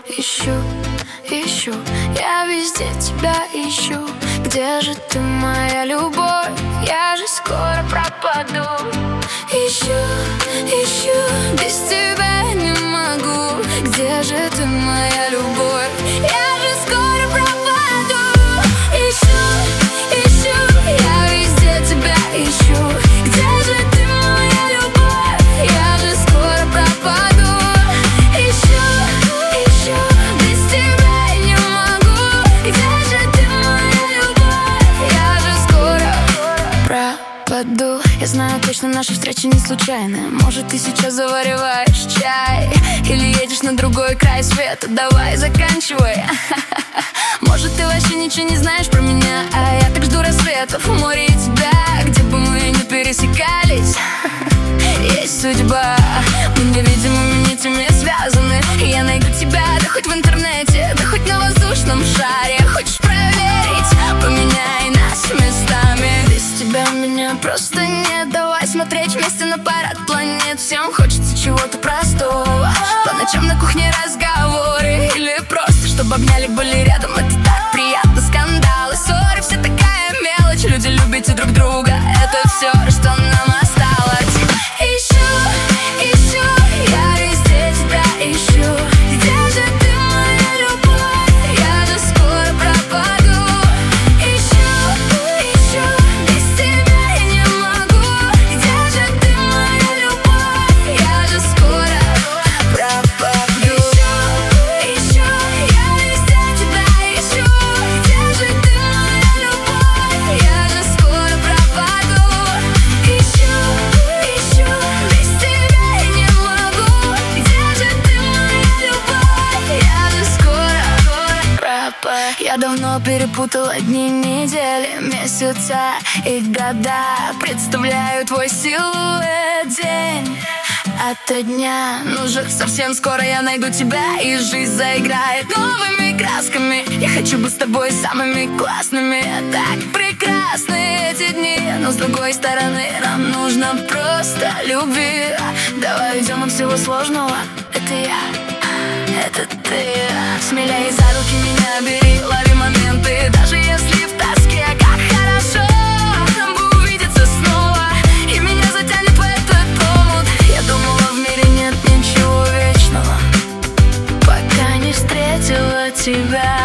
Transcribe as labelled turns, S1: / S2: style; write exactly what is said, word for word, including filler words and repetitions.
S1: ищу, ищу, я везде тебя ищу. Где же ты, моя любовь? Я же скоро пропаду. Ищу, ищу, без тебя не могу. Где же ты, моя любовь? Я же скоро пропаду. Ищу, ищу, я везде тебя ищу. Где же ты, моя любовь? Я же скоро пропаду. Ищу, ищу, без тебя не могу. Где же ты, моя любовь? Я же скоро пропаду. Я знаю точно, наши встречи не случайны. Может, ты сейчас завариваешь чай или едешь на другой край света. Давай, заканчивай. Может, ты вообще ничего не знаешь про меня, а я так жду рассветов в море и тебя. Где бы мы ни пересекались, есть судьба. Мы невидимыми нитями связаны. И я найду тебя, да хоть в интернете, да хоть на воздушном шаре. Хочешь проверить? Поменяй нас местами. Без тебя меня просто нет. Давай смотреть вместе на парад планет. Всем хочется чего-то простого. По ночам на кухне разговоры, или просто чтобы обняли, были рядом. Это так приятно. Скандалы, ссоры, все такая мелочь. Люди, любите друг друга, это все, что нам осталось. Ищу, ищу, я везде тебя ищу. Где же ты, моя любовь? Я же скоро пропаду. Ищу, ищу, без тебя я не могу. Где же ты, моя любовь? Я же скоро пропаду. Ищу, ищу, я везде тебя ищу. Где же ты, моя любовь? Я же скоро пропаду. Ищу, ищу, без тебя я не могу. Где же ты, моя любовь? Я же скоро пропаду. Я давно перепутала дни, недели, месяца и года. Представляю твой силуэт день ото дня. Ну же, совсем скоро я найду тебя, и жизнь заиграет новыми красками. Я хочу быть с тобой самыми классными. Так прекрасны эти дни, но с другой стороны нам нужно просто любви. Давай уйдем от всего сложного. Это я, это ты. Смелее за руки меня бери, лови моменты, даже если в тоске. Как хорошо нам бы увидеться снова, и меня затянет в этот омут. Я думала, в мире нет ничего вечного, пока не встретила тебя.